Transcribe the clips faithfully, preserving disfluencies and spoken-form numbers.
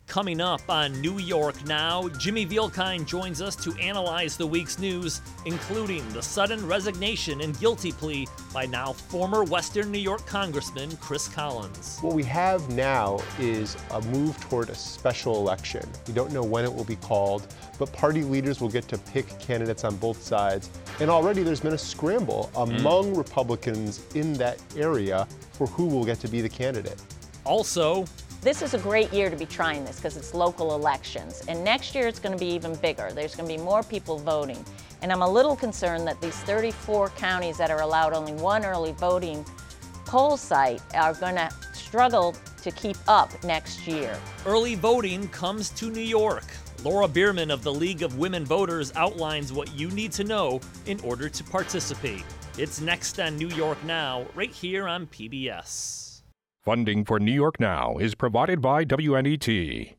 Coming up on New York Now, Jimmy Vielkind joins us to analyze the week's news, including the sudden resignation and guilty plea by now former Western New York Congressman Chris Collins. What we have now is a move toward a special election. We don't know when it will be called, but party leaders will get to pick candidates on both sides. And already there's been a scramble among mm. Republicans in that area for who will get to be the candidate. Also, this is a great year to be trying this because it's local elections. And next year it's going to be even bigger. There's going to be more people voting. And I'm a little concerned that these thirty-four counties that are allowed only one early voting poll site are going to struggle to keep up next year. Early voting comes to New York. Laura Bierman of the League of Women Voters outlines what you need to know in order to participate. It's next on New York Now, right here on P B S. Funding for New York Now is provided by W N E T.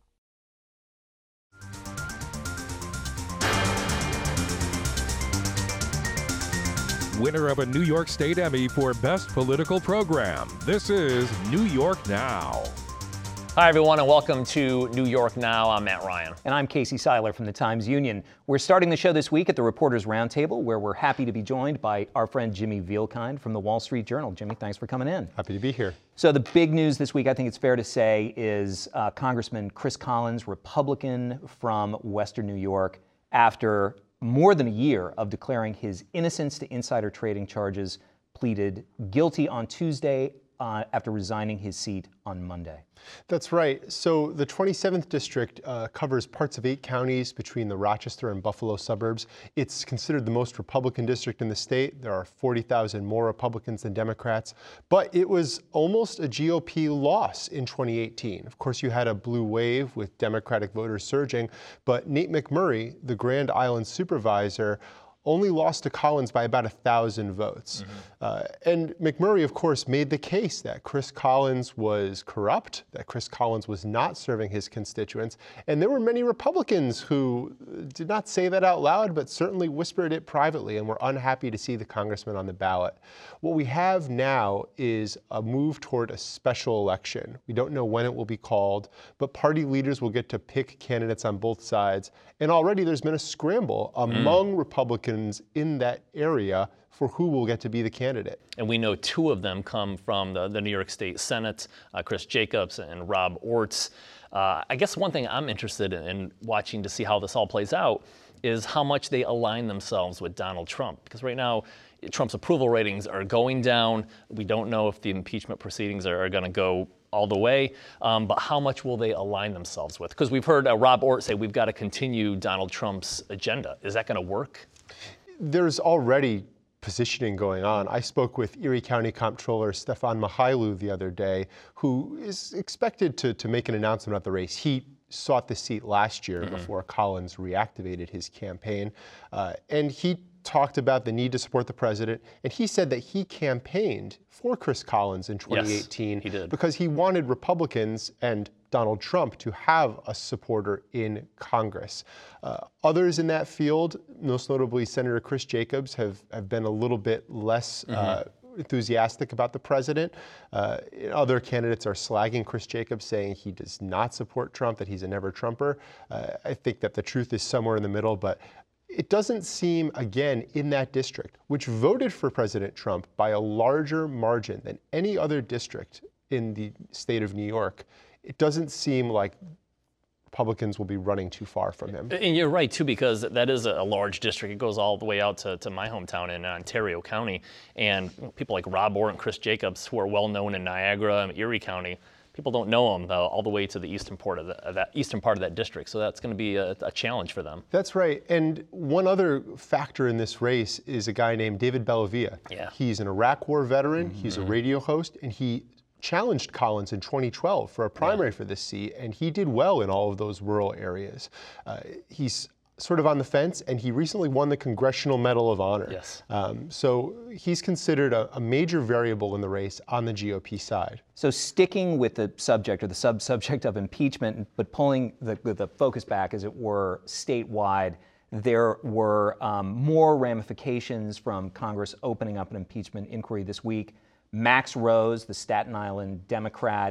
Winner of a New York State Emmy for Best Political Program. This is New York Now. Hi, everyone, and welcome to New York Now. I'm Matt Ryan. And I'm Casey Seiler from the Times-Union. We're starting the show this week at the Reporters Roundtable, where we're happy to be joined by our friend Jimmy Vielkind from the Wall Street Journal. Jimmy, thanks for coming in. Happy to be here. So the big news this week, I think it's fair to say, is uh, Congressman Chris Collins, Republican from Western New York, after more than a year of declaring his innocence to insider trading charges, pleaded guilty on Tuesday uh, after resigning his seat on Monday. That's right. So the twenty-seventh District uh, covers parts of eight counties between the Rochester and Buffalo suburbs. It's considered the most Republican district in the state. There are forty thousand more Republicans than Democrats, but it was almost a G O P loss in twenty eighteen. Of course, you had a blue wave with Democratic voters surging, but Nate McMurray, the Grand Island supervisor, only lost to Collins by about a thousand votes. Mm-hmm. Uh, and McMurray, of course, made the case that Chris Collins was corrupt, that Chris Collins was not serving his constituents. And there were many Republicans who did not say that out loud, but certainly whispered it privately and were unhappy to see the congressman on the ballot. What we have now is a move toward a special election. We don't know when it will be called, but party leaders will get to pick candidates on both sides. And already there's been a scramble among mm. Republicans in that area for who will get to be the candidate. And we know two of them come from the, the New York State Senate, uh, Chris Jacobs and Rob Orts. Uh, I guess one thing I'm interested in, in watching to see how this all plays out is how much they align themselves with Donald Trump. Because right now, Trump's approval ratings are going down. We don't know if the impeachment proceedings are, are going to go all the way, um, but how much will they align themselves with? Because we've heard uh, Rob Orts say we've got to continue Donald Trump's agenda. Is that going to work? There's already positioning going on. I spoke with Erie County Comptroller Stefan Mihailu the other day, who is expected to, to make an announcement about the race. He sought the seat last year mm-hmm. before Collins reactivated his campaign, uh, and he talked about the need to support the president, and he said that he campaigned for Chris Collins in twenty eighteen yes, he did. because he wanted Republicans and Donald Trump to have a supporter in Congress. Uh, others in that field, most notably Senator Chris Jacobs, have, have been a little bit less mm-hmm. uh, enthusiastic about the president. Uh, other candidates are slagging Chris Jacobs, saying he does not support Trump, that he's a never-Trumper. Uh, I think that the truth is somewhere in the middle, but it doesn't seem, again, in that district, which voted for President Trump by a larger margin than any other district in the state of New York, it doesn't seem like Republicans will be running too far from him. And you're right, too, because that is a large district. It goes all the way out to, to my hometown in Ontario County. And people like Rob Orr and Chris Jacobs, who are well-known in Niagara and Erie County, people don't know them, though, all the way to the eastern part of, the, of that eastern part of that district. So that's going to be a, a challenge for them. That's right. And one other factor in this race is a guy named David Bellavia. Yeah. He's an Iraq War veteran. Mm-hmm. He's a radio host, and he challenged Collins in twenty twelve for a primary yeah. for this seat, and he did well in all of those rural areas. Uh, he's sort of on the fence, and he recently won the Congressional Medal of Honor. Yes. Um, so he's considered a, a major variable in the race on the G O P side. So sticking with the subject or the sub-subject of impeachment, but pulling the, the focus back, as it were, statewide, there were um, more ramifications from Congress opening up an impeachment inquiry this week. Max Rose, the Staten Island Democrat,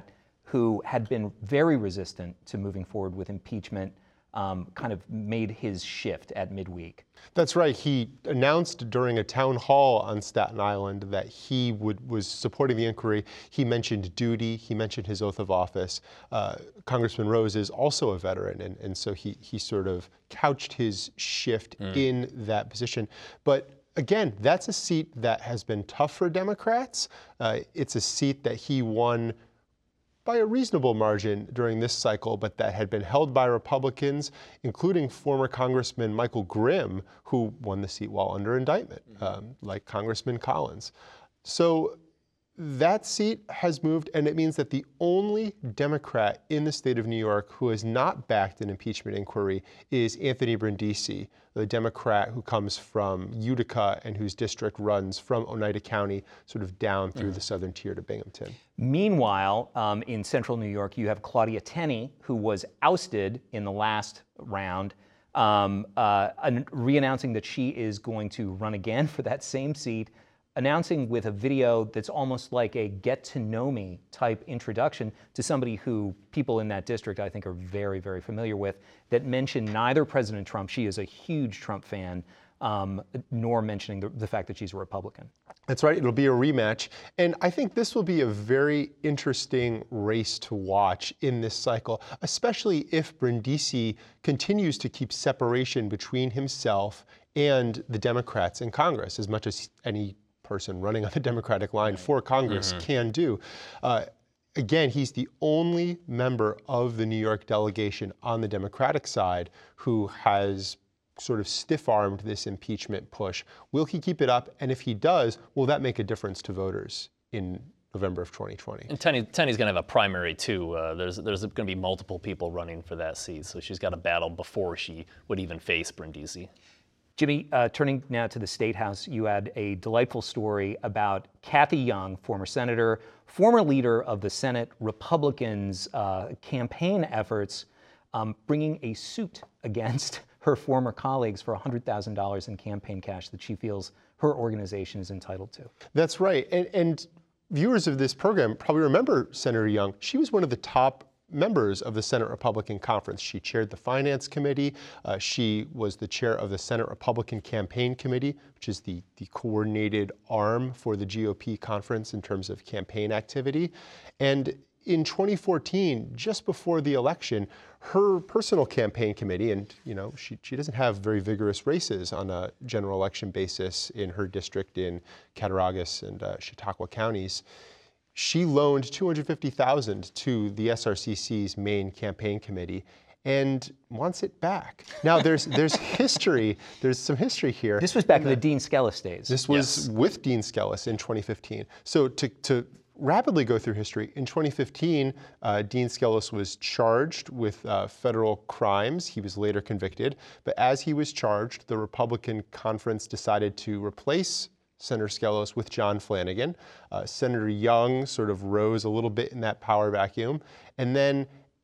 who had been very resistant to moving forward with impeachment, um, kind of made his shift at midweek. That's right. He announced during a town hall on Staten Island that he would was supporting the inquiry. He mentioned duty. He mentioned his oath of office. Uh, Congressman Rose is also a veteran, and, and so he, he sort of couched his shift mm. in that position. But again, that's a seat that has been tough for Democrats. Uh, it's a seat that he won by a reasonable margin during this cycle, but that had been held by Republicans, including former Congressman Michael Grimm, who won the seat while under indictment, mm-hmm. um, like Congressman Collins. So that seat has moved, and it means that the only Democrat in the state of New York who has not backed an impeachment inquiry is Anthony Brindisi, the Democrat who comes from Utica and whose district runs from Oneida County sort of down through mm. the southern tier to Binghamton. Meanwhile, um, in central New York, you have Claudia Tenney, who was ousted in the last round, um, uh, re-announcing that she is going to run again for that same seat, announcing with a video that's almost like a get-to-know-me type introduction to somebody who people in that district I think are very, very familiar with, that mentioned neither President Trump, she is a huge Trump fan, um, nor mentioning the, the fact that she's a Republican. That's right, it'll be a rematch. And I think this will be a very interesting race to watch in this cycle, especially if Brindisi continues to keep separation between himself and the Democrats in Congress, as much as any person running on the Democratic line for Congress mm-hmm. can do. Uh, again, he's the only member of the New York delegation on the Democratic side who has sort of stiff-armed this impeachment push. Will he keep it up? And if he does, will that make a difference to voters in November of twenty twenty? And Tenney, Tenney's going to have a primary, too. Uh, there's there's going to be multiple people running for that seat, so she's got a battle before she would even face Brindisi. Jimmy, uh, turning now to the State House, you had a delightful story about Cathy Young, former senator, former leader of the Senate Republicans' uh, campaign efforts, um, bringing a suit against her former colleagues for one hundred thousand dollars in campaign cash that she feels her organization is entitled to. That's right. And, and viewers of this program probably remember Senator Young. She was one of the top members of the Senate Republican Conference. She chaired the Finance Committee. Uh, she was the chair of the Senate Republican Campaign Committee, which is the, the coordinated arm for the G O P conference in terms of campaign activity. And in twenty fourteen, just before the election, her personal campaign committee, and you know, she, she doesn't have very vigorous races on a general election basis in her district in Cattaraugus and uh, Chautauqua counties, she loaned two hundred fifty thousand dollars to the S R C C's main campaign committee and wants it back. Now there's there's history, there's some history here. This was back in the Dean Skelos days. This was yes. with Dean Skelos in twenty fifteen. So to, to rapidly go through history, in twenty fifteen, uh, Dean Skelos was charged with uh, federal crimes. He was later convicted, but as he was charged, the Republican conference decided to replace Senator Skelos with John Flanagan. Uh, Senator Young sort of rose a little bit in that power vacuum. And then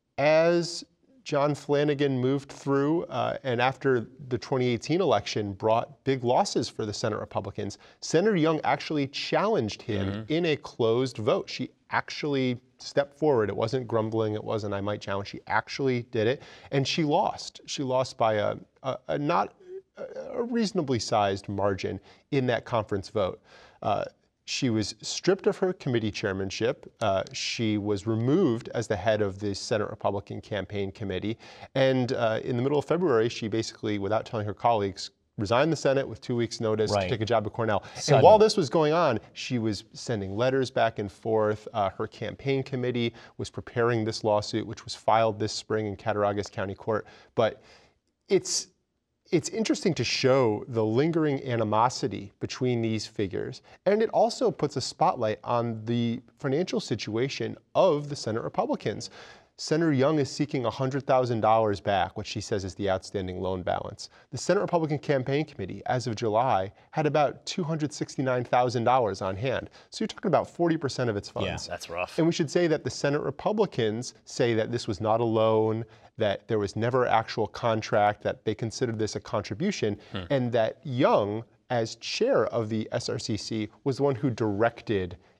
as John Flanagan moved through uh, and after the twenty eighteen election brought big losses for the Senate Republicans, Senator Young actually challenged him mm-hmm. in a closed vote. She actually stepped forward. It wasn't grumbling. It wasn't, I might challenge. She actually did it. And she lost. She lost by a, a, a not a reasonably sized margin in that conference vote. Uh, she was stripped of her committee chairmanship. Uh, she was removed as the head of the Senate Republican Campaign Committee. And uh, in the middle of February, she basically, without telling her colleagues, resigned the Senate with two weeks' notice right. to take a job at Cornell. Sudden. And while this was going on, she was sending letters back and forth. Uh, her campaign committee was preparing this lawsuit, which was filed this spring in Cattaraugus County Court. But it's It's interesting to show the lingering animosity between these figures, and it also puts a spotlight on the financial situation of the Senate Republicans. Senator Young is seeking one hundred thousand dollars back, which she says is the outstanding loan balance. The Senate Republican Campaign Committee, as of July, had about two hundred sixty-nine thousand dollars on hand. So you're talking about forty percent of its funds. Yeah, that's rough. And we should say that the Senate Republicans say that this was not a loan, that there was never actual contract, that they considered this a contribution, hmm. and that Young, as chair of the S R C C, was the one who directed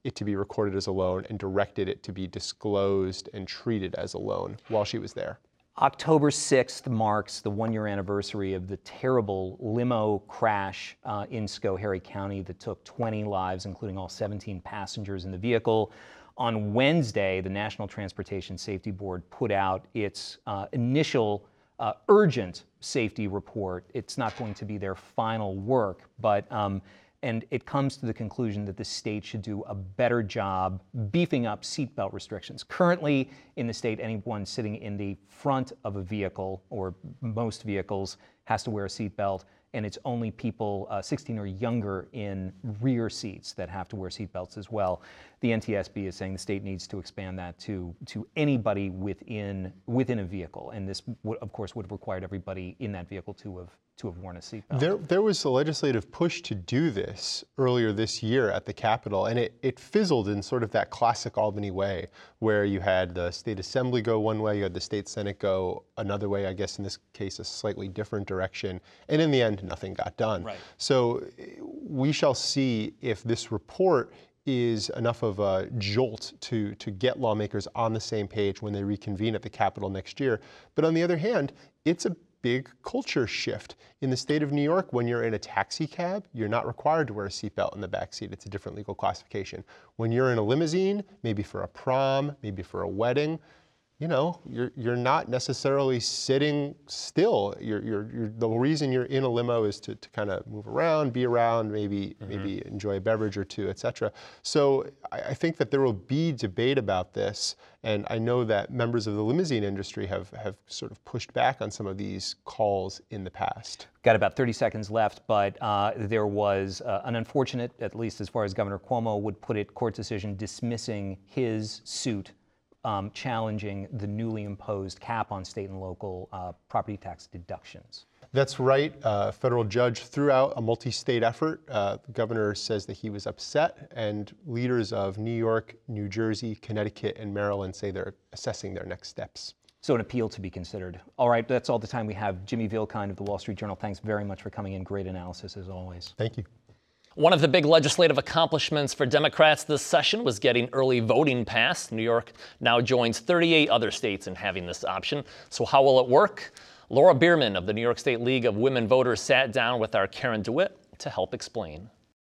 it to be recorded as a loan and directed it to be disclosed and treated as a loan while she was there. October sixth marks the one-year anniversary of the terrible limo crash uh, in Schoharie County that took twenty lives, including all seventeen passengers in the vehicle. On Wednesday, the National Transportation Safety Board put out its uh, initial uh, urgent safety report. It's not going to be their final work, but um, and it comes to the conclusion that the state should do a better job beefing up seatbelt restrictions. Currently in the state, anyone sitting in the front of a vehicle, or most vehicles, has to wear a seatbelt, and it's only people uh, sixteen or younger in rear seats that have to wear seatbelts as well. The N T S B is saying the state needs to expand that to, to anybody within, within a vehicle, and this, would, of course, would have required everybody in that vehicle to have to have worn a seatbelt. There, there was a legislative push to do this earlier this year at the Capitol, and it, it fizzled in sort of that classic Albany way, where you had the state assembly go one way, you had the state senate go another way, I guess in this case a slightly different direction, and in the end nothing got done. Right. So we shall see if this report is enough of a jolt to, to get lawmakers on the same page when they reconvene at the Capitol next year. But on the other hand, it's a big culture shift. In the state of New York, when you're in a taxi cab, you're not required to wear a seatbelt in the back seat. It's a different legal classification. When you're in a limousine, maybe for a prom, maybe for a wedding, you know, you're, you're not necessarily sitting still. You're, you're, you're, the reason you're in a limo is to, to kind of move around, be around, maybe, mm-hmm. maybe enjoy a beverage or two, et cetera. So I, I think that there will be debate about this, and I know that members of the limousine industry have, have sort of pushed back on some of these calls in the past. Got about thirty seconds left, but uh, there was uh, an unfortunate, at least as far as Governor Cuomo would put it, court decision dismissing his suit Um, challenging the newly imposed cap on state and local uh, property tax deductions. That's right. Uh, federal judge threw out a multi-state effort. Uh, the governor says that he was upset, and leaders of New York, New Jersey, Connecticut, and Maryland say they're assessing their next steps. So an appeal to be considered. All right, that's all the time we have. Jimmy Vielkind of the Wall Street Journal, thanks very much for coming in. Great analysis as always. Thank you. One of the big legislative accomplishments for Democrats this session was getting early voting passed. New York now joins thirty-eight other states in having this option. So how will it work? Laura Bierman of the New York State League of Women Voters sat down with our Karen DeWitt to help explain.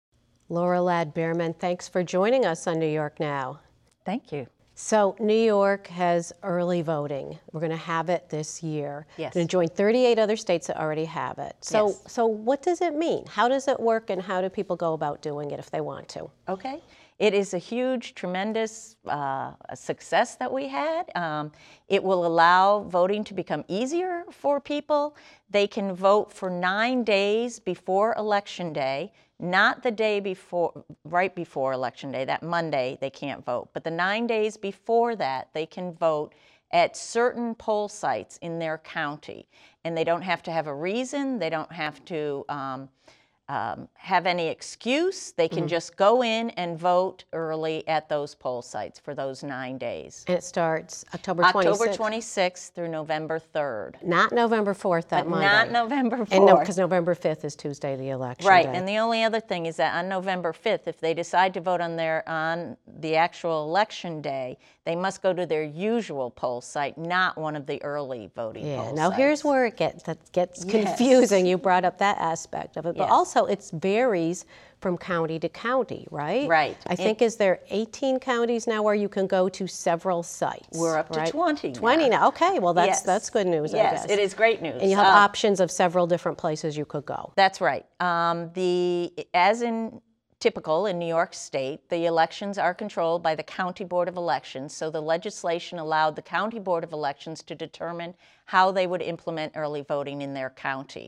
Laura Ladd Bierman, thanks for joining us on New York Now. Thank you. So New York has early voting. We're going to have it this year. Yes. We're going to join thirty-eight other states that already have it. So, Yes. so what does it mean? How does it work, and how do people go about doing it if they want to? Okay. It is a huge, tremendous uh, success that we had. Um, it will allow voting to become easier for people. They can vote for nine days before Election Day, not the day before, right before Election Day, that Monday they can't vote, but the nine days before that they can vote at certain poll sites in their county. And they don't have to have a reason, they don't have to um, Um, have any excuse. They can mm-hmm. just go in and vote early at those poll sites for those nine days. And it starts October twenty-sixth. October twenty-sixth through November third. Not November fourth, that but Monday. Not November fourth. And no, because November fifth is Tuesday, the election Right, day. and the only other thing is that on November fifth, if they decide to vote on their on the actual election day, they must go to their usual poll site, not one of the early voting yeah. poll Now sites. here's where it gets that gets Yes. confusing. You brought up that aspect of it, but Yes. also it varies from county to county, right? Right. I think is there eighteen counties now where you can go to several sites. We're up to right? twenty now. twenty now. Okay, well that's Yes. that's good news. I Yes, guess. it is great news. And you have Uh, options of several different places you could go. That's right. Um, the as in typical in New York State, the elections are controlled by the County Board of Elections. So the legislation allowed the County Board of Elections to determine how they would implement early voting in their county.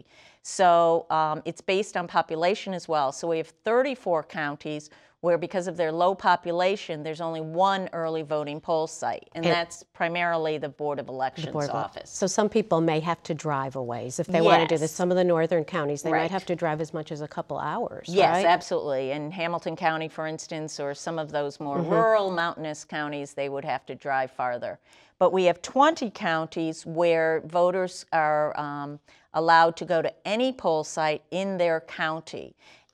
So um, it's based on population as well. So we have thirty-four counties where, because of their low population, there's only one early voting poll site, and, And- that's primarily the Board of Elections Board of Ele- office. So some people may have to drive a ways if they want to do this. Yes. Some of the northern counties, they Right. might have to drive as much as a couple hours, Yes, right? absolutely. In Hamilton County, for instance, or some of those more Mm-hmm. rural mountainous counties, they would have to drive farther. But we have twenty counties where voters are um, allowed to go to any poll site in their county.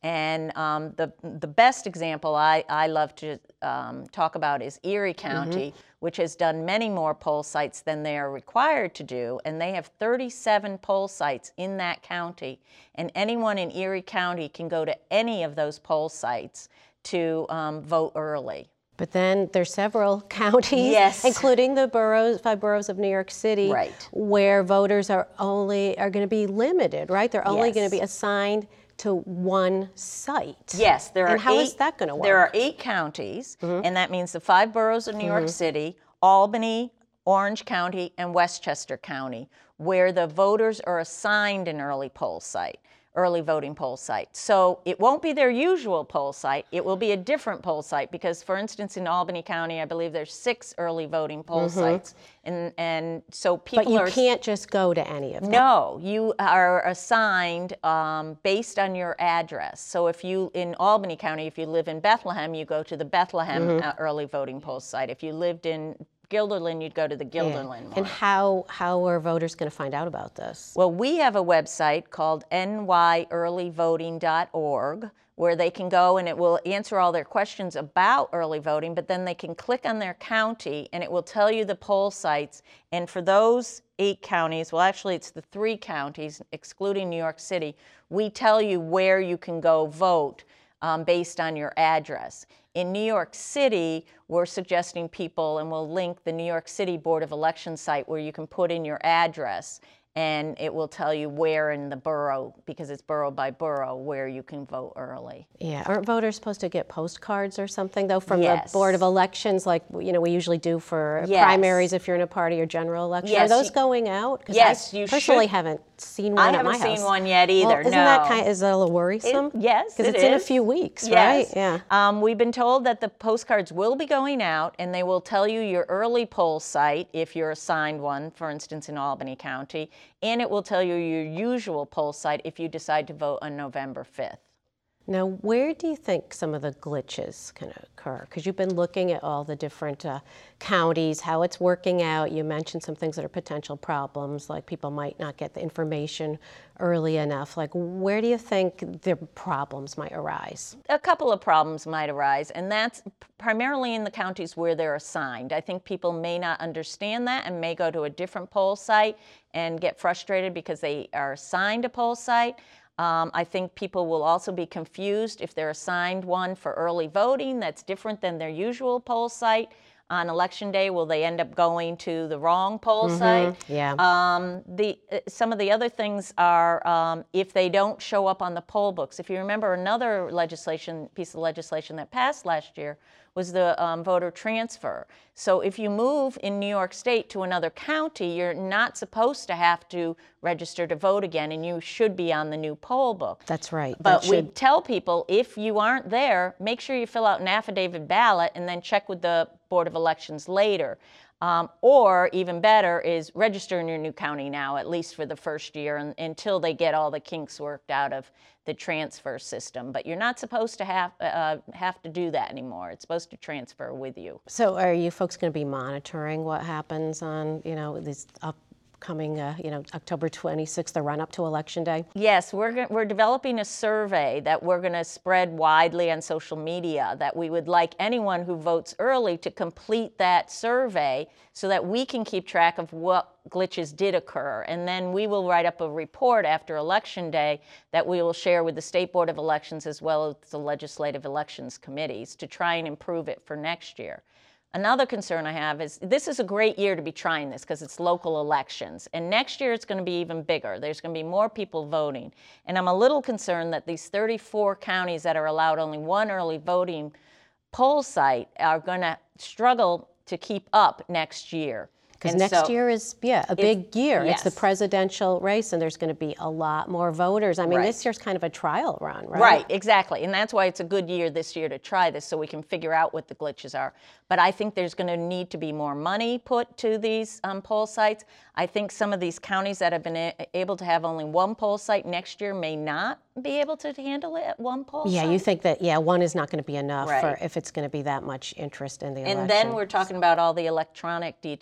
And um, the, the best example I, I love to um, talk about is Erie County, mm-hmm. which has done many more poll sites than they are required to do. And they have thirty-seven poll sites in that county. And anyone in Erie County can go to any of those poll sites to um, vote early. But then there's several counties, yes. including the boroughs, five boroughs of New York City, right. where voters are only are going to be limited, right? They're only yes. going to be assigned to one site. Yes, there are and how eight, is that going to work? There are eight counties, mm-hmm. and that means the five boroughs of New mm-hmm. York City, Albany, Orange County, and Westchester County, where the voters are assigned an early poll site. early voting poll site. So it won't be their usual poll site. It will be a different poll site because, for instance, in Albany County, I believe there's six early voting poll mm-hmm. sites. And and so people But you are, can't just go to any of them. No, you are assigned um, based on your address. So if you, in Albany County, if you live in Bethlehem, you go to the Bethlehem mm-hmm. uh, early voting poll site. If you lived in Guilderland, you'd go to the Guilderland one. And how how are voters going to find out about this? Well, we have a website called N Y early voting dot org where they can go and it will answer all their questions about early voting, but then they can click on their county and it will tell you the poll sites. And for those eight counties, well, actually it's the three counties, excluding New York City, we tell you where you can go vote um, based on your address. In New York City, we're suggesting people, and we'll link the New York City Board of Elections site where you can put in your address and it will tell you where in the borough, because it's borough by borough, where you can vote early. Yeah, aren't voters supposed to get postcards or something, though, from yes. the Board of Elections, like, you know, we usually do for yes. primaries if you're in a party or general election? Yes, Are those you, going out? Yes, I you personally should. haven't seen one I at haven't my house. seen one yet either, well, isn't no. that kind of, is that a little worrisome? It, yes, Because it it's is. in a few weeks, yes. right? Yeah. Um, we've been told that the postcards will be going out and they will tell you your early poll site if you're assigned one, for instance, in Albany County, and it will tell you your usual poll site if you decide to vote on November fifth. Now, where do you think some of the glitches can occur? Because you've been looking at all the different uh, counties, how it's working out. You mentioned some things that are potential problems, like people might not get the information early enough. Like, where do you think the problems might arise? A couple of problems might arise, and that's primarily in the counties where they're assigned. I think people may not understand that and may go to a different poll site and get frustrated because they are assigned a poll site. Um, I think people will also be confused if they're assigned one for early voting that's different than their usual poll site. On election day, will they end up going to the wrong poll mm-hmm. site? Yeah. Um, the, uh, some of the other things are um, if they don't show up on the poll books. If you remember, another legislation piece of legislation that passed last year was the um, voter transfer. So if you move in New York State to another county, you're not supposed to have to register to vote again, and you should be on the new poll book. That's right. But that we should... tell people, if you aren't there, make sure you fill out an affidavit ballot and then check with the Board of Elections later. Um, or even better is register in your new county now, at least for the first year, and, until they get all the kinks worked out of the transfer system. But you're not supposed to have uh, have to do that anymore. It's supposed to transfer with you. So are you folks going to be monitoring what happens on, you know, these upcoming, uh, you know, October twenty-sixth, the run-up to Election Day? Yes, we're go- we're developing a survey that we're going to spread widely on social media, that we would like anyone who votes early to complete that survey so that we can keep track of what glitches did occur. And then we will write up a report after Election Day that we will share with the State Board of Elections as well as the Legislative Elections Committees to try and improve it for next year. Another concern I have is this is a great year to be trying this because it's local elections. And next year it's going to be even bigger. There's going to be more people voting. And I'm a little concerned that these thirty-four counties that are allowed only one early voting poll site are going to struggle to keep up next year. Because next so, year is, yeah, a big year. Yes. It's the presidential race, and there's going to be a lot more voters. I mean, right. this year's kind of a trial run, right? Right, exactly. And that's why it's a good year this year to try this so we can figure out what the glitches are. But I think there's going to need to be more money put to these um, poll sites. I think some of these counties that have been a- able to have only one poll site next year may not be able to handle it at one poll yeah, site. Yeah, you think that, yeah, one is not going to be enough right. for if it's going to be that much interest in the and election. then we're talking about all the electronic details that are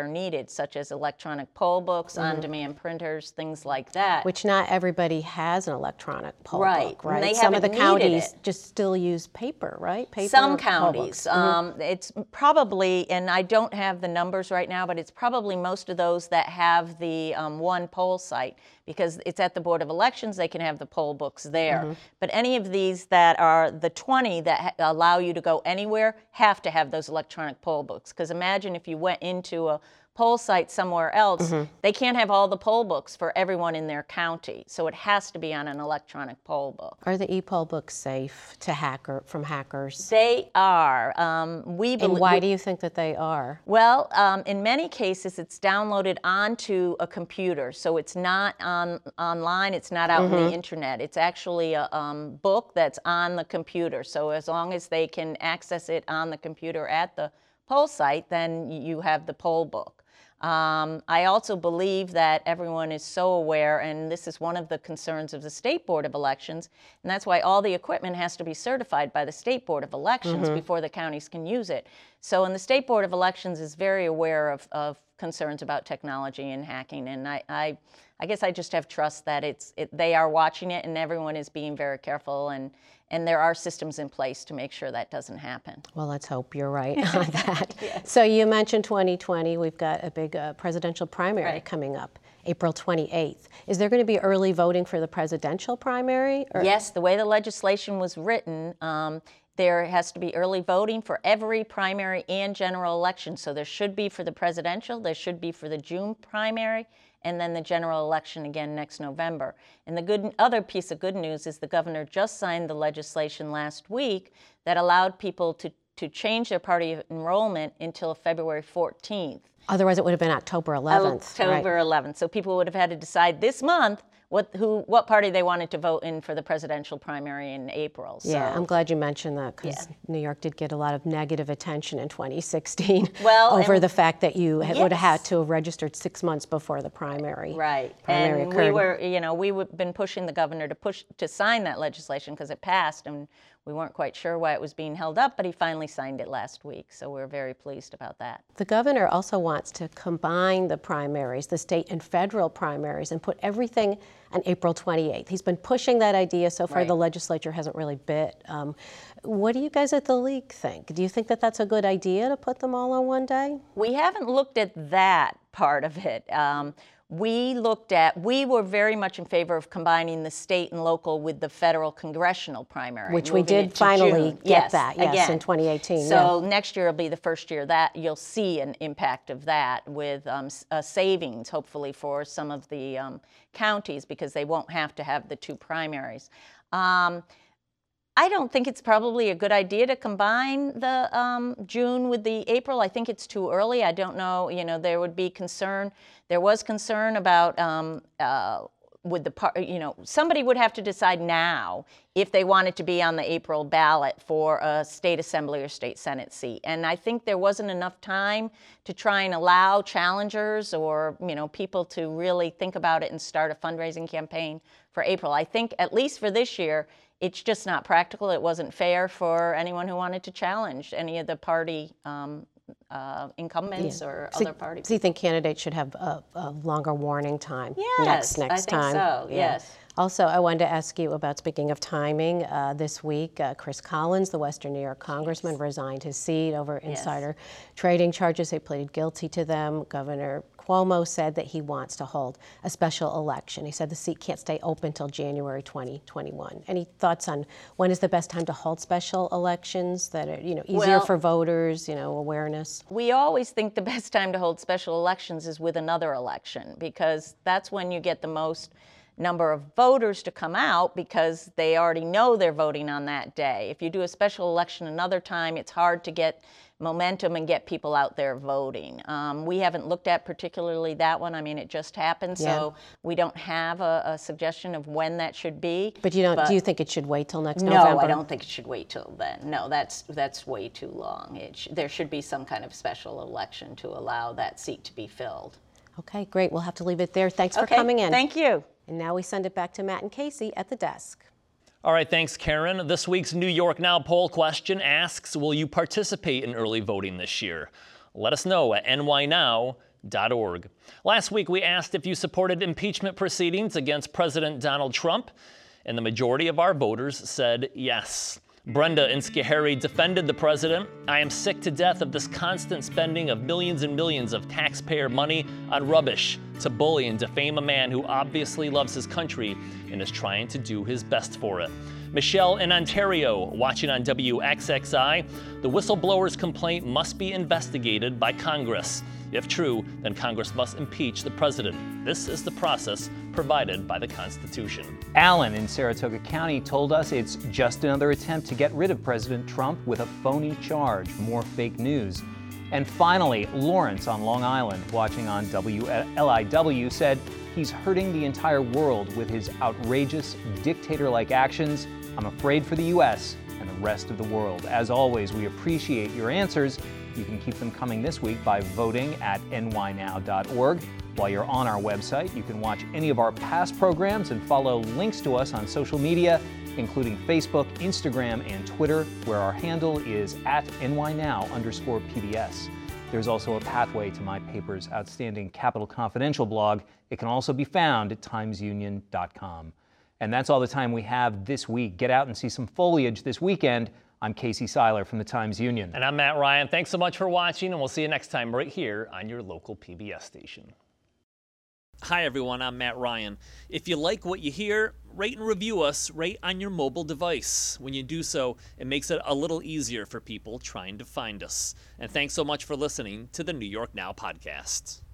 are needed, such as electronic poll books, mm-hmm. on-demand printers, things like that. Which not everybody has an electronic poll right. book, right? They Some of the counties it. just still use paper, right? Paper Some counties. Mm-hmm. Um, it's probably, and I don't have the numbers right now, but it's probably most of those that have the um, one poll site, because it's at the Board of Elections, they can have the poll books there. Mm-hmm. But any of these that are the twenty that ha- allow you to go anywhere have to have those electronic poll books. Because imagine if you went into a poll site somewhere else, mm-hmm. they can't have all the poll books for everyone in their county. So it has to be on an electronic poll book. Are the e-poll books safe to hacker from hackers? They are. Um, we and why do you think that they are? Well, um, in many cases, it's downloaded onto a computer. So it's not on online. It's not out mm-hmm. on the internet. It's actually a um, book that's on the computer. So as long as they can access it on the computer at the poll site, then you have the poll book. Um, I also believe that everyone is so aware, and this is one of the concerns of the State Board of Elections, and that's why all the equipment has to be certified by the State Board of Elections mm-hmm. before the counties can use it. So, and the State Board of Elections is very aware of, of concerns about technology and hacking, and I, I, I guess I just have trust that it's it, they are watching it, and everyone is being very careful, and and there are systems in place to make sure that doesn't happen. Well, let's hope you're right on that. Yes. So you mentioned twenty twenty. We've got a big uh, presidential primary right. coming up, April twenty-eighth. Is there going to be early voting for the presidential primary? Or? Yes, the way the legislation was written, um, there has to be early voting for every primary and general election. So there should be for the presidential, there should be for the June primary, and then the general election again next November. And the good other piece of good news is the governor just signed the legislation last week that allowed people to, to change their party enrollment until February fourteenth. Otherwise, it would have been October eleventh. October right? eleventh. So people would have had to decide this month what who what party they wanted to vote in for the presidential primary in April. So. Yeah, I'm glad you mentioned that, because yeah. New York did get a lot of negative attention in twenty sixteen well, over the fact that you yes. would have had to have registered six months before the primary. Right, primary and occurred. we were, you know, we've been pushing the governor to push to sign that legislation because it passed, and we weren't quite sure why it was being held up, but he finally signed it last week, so we're very pleased about that. The governor also wants to combine the primaries, the state and federal primaries, and put everything on April twenty-eighth. He's been pushing that idea. So far, right. the legislature hasn't really bit. Um, what do you guys at the league think? Do you think that that's a good idea to put them all on one day? We haven't looked at that part of it. Um, we looked at, we were very much in favor of combining the state and local with the federal congressional primary. Which we did finally June. get yes, that, yes, again. in twenty eighteen. So yeah. next year will be the first year that you'll see an impact of that with um, a savings, hopefully, for some of the um, counties, because they won't have to have the two primaries. Um, I don't think it's probably a good idea to combine the um, June with the April. I think it's too early. I don't know, you know, there would be concern. There was concern about um, uh, with the, par- you know, somebody would have to decide now if they wanted to be on the April ballot for a state assembly or state senate seat. And I think there wasn't enough time to try and allow challengers or, you know, people to really think about it and start a fundraising campaign for April. I think at least for this year, it's just not practical. It wasn't fair for anyone who wanted to challenge any of the party um, uh, incumbents yeah. or so, other parties. So you think candidates should have a, a longer warning time yes, next next I time? think so, yeah. yes. Also, I wanted to ask you about, speaking of timing, uh, this week, uh, Chris Collins, the Western New York congressman, yes. resigned his seat over insider yes. trading charges. He pleaded guilty to them. Governor Cuomo said that he wants to hold a special election. He said the seat can't stay open until January twenty twenty-one. Any thoughts on when is the best time to hold special elections that are, you know, easier well, for voters, you know, awareness? We always think the best time to hold special elections is with another election, because that's when you get the most number of voters to come out, because they already know they're voting on that day. If you do a special election another time, it's hard to get momentum and get people out there voting. Um, we haven't looked at particularly that one. I mean, it just happened, yeah. so we don't have a, a suggestion of when that should be. But you don't? But do you think it should wait till next no, November? No, I don't think it should wait till then. No, that's that's way too long. It sh- there should be some kind of special election to allow that seat to be filled. Okay, great. We'll have to leave it there. Thanks okay, for coming in. Thank you. And now we send it back to Matt and Casey at the desk. All right, thanks, Karen. This week's New York Now poll question asks, will you participate in early voting this year? Let us know at N Y Now dot org. Last week, we asked if you supported impeachment proceedings against President Donald Trump, and the majority of our voters said yes. Brenda in Schoharie defended the president. I am sick to death of this constant spending of millions and millions of taxpayer money on rubbish to bully and defame a man who obviously loves his country and is trying to do his best for it. Michelle in Ontario, watching on W X X I, the whistleblower's complaint must be investigated by Congress. If true, then Congress must impeach the president. This is the process provided by the Constitution. Alan in Saratoga County told us it's just another attempt to get rid of President Trump with a phony charge. More fake news. And finally, Lawrence on Long Island, watching on W L I W, said he's hurting the entire world with his outrageous, dictator-like actions. I'm afraid for the U S and the rest of the world. As always, we appreciate your answers. You can keep them coming this week by voting at N Y now dot org. While you're on our website, you can watch any of our past programs and follow links to us on social media, including Facebook, Instagram, and Twitter, where our handle is at N Y now underscore P B S. There's also a pathway to my paper's outstanding Capital Confidential blog. It can also be found at times union dot com. And that's all the time we have this week. Get out and see some foliage this weekend. I'm Casey Seiler from the Times-Union. And I'm Matt Ryan. Thanks so much for watching, and we'll see you next time right here on your local P B S station. Hi, everyone. I'm Matt Ryan. If you like what you hear, rate and review us right on your mobile device. When you do so, it makes it a little easier for people trying to find us. And thanks so much for listening to the New York Now podcast.